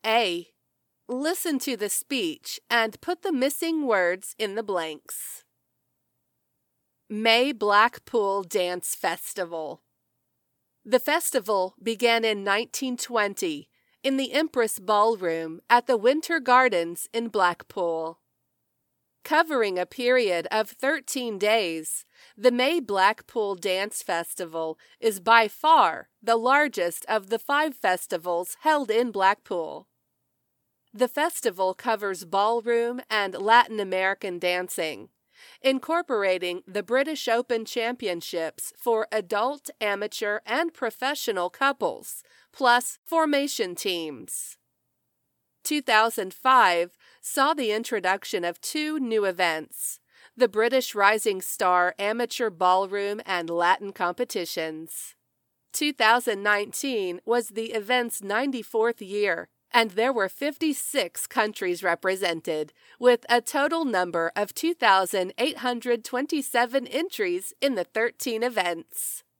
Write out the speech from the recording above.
A. Listen to the speech and put the missing words in the blanks. May Blackpool Dance Festival. The festival began in 1920 in the Empress Ballroom at the Winter Gardens in Blackpool. Covering a period of 13 days, the May Blackpool Dance Festival is by far the largest of the 5 festivals held in Blackpool. The festival covers ballroom and Latin American dancing, incorporating the British Open Championships for adult, amateur, and professional couples, plus formation teams. 2005 saw the introduction of 2 new events, the British Rising Star Amateur Ballroom and Latin competitions. 2019 was the event's 94th year, and there were 56 countries represented, with a total number of 2,827 entries in the 13 events.